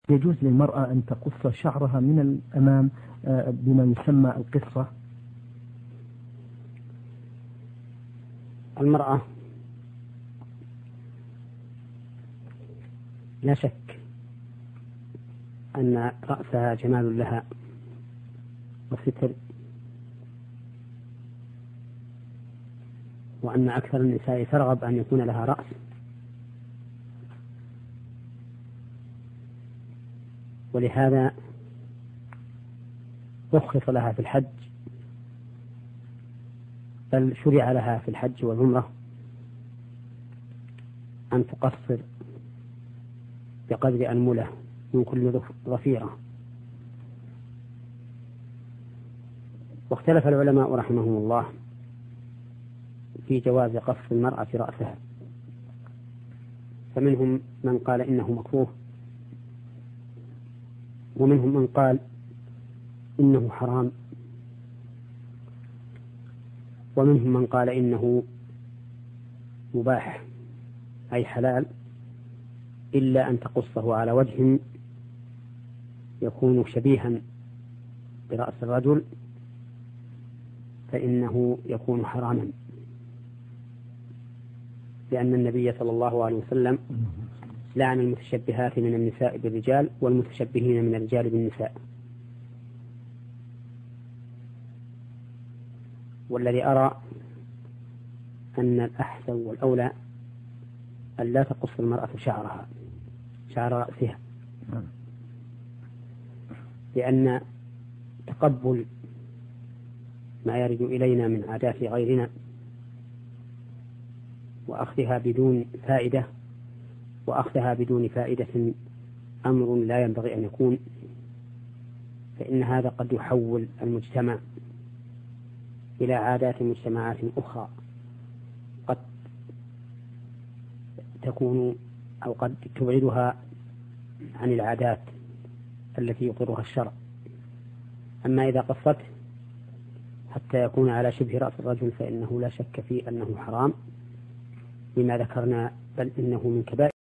يجوز للمرأة أن تقص شعرها من الأمام بما يسمى القصة؟ المرأة لا شك أن رأسها جمال لها وستر، وأن أكثر النساء ترغب أن يكون لها رأس، ولهذا رخص لها في الحج، بل شرع لها في الحج والعمرة أن تقصر بقدر أنملة من كل ضفيرة. واختلف العلماء رحمهم الله في جواز قص المرأة رأسها، فمنهم من قال إنه مكروه، ومنهم من قال إنه حرام، ومنهم من قال إنه مباح أي حلال، إلا أن تقصه على وجه يكون شبيها برأس الرجل فإنه يكون حراما، لأن النبي صلى الله عليه وسلم لعن المتشبهات من النساء بالرجال والمتشبهين من الرجال بالنساء. والذي أرى أن الأحسن والأولى أن لا تقص المرأة شعر رأسها، لأن تقبل ما يرد إلينا من عادات غيرنا وأخذها بدون فائدة أمر لا ينبغي أن يكون، فإن هذا قد يحول المجتمع إلى عادات مجتمعات أخرى قد تكون أو قد تبعدها عن العادات التي يقرها الشرع. أما إذا قصته حتى يكون على شبه رأس الرجل فإنه لا شك فيه أنه حرام لما ذكرنا، بل إنه من كبائر